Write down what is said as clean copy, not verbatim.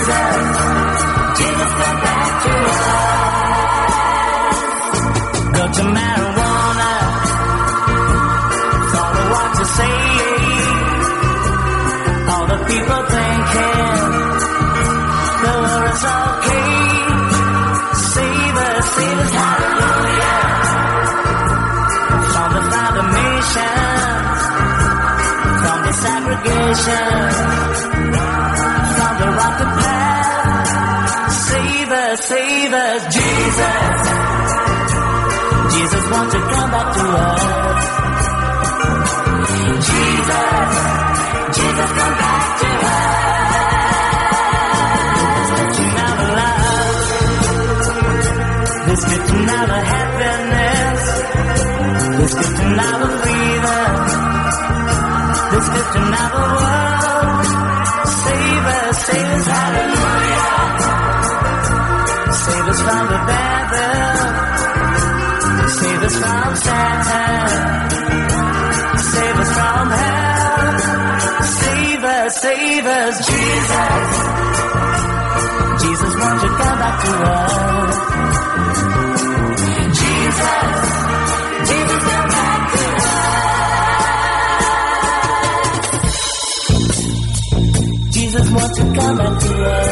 Jesus, Jesus, come back to us. Go to marijuana, follow what you say. All the people thinking the war is okay. Save us, hallelujah. From the foundations, from the segregation, from the rocket path. Save us, Jesus. Jesus wants to come back to us. Jesus, Jesus, come back to us. Let's get to know the happiness. Let's get to know the freedom. Let's get to know the world. Save us, hallelujah. Save us from the devil. Save us from Satan. Save us from hell. Save us, Jesus. Jesus wants to come back to us. Jesus, Jesus, come back to us. Jesus wants to come back to us.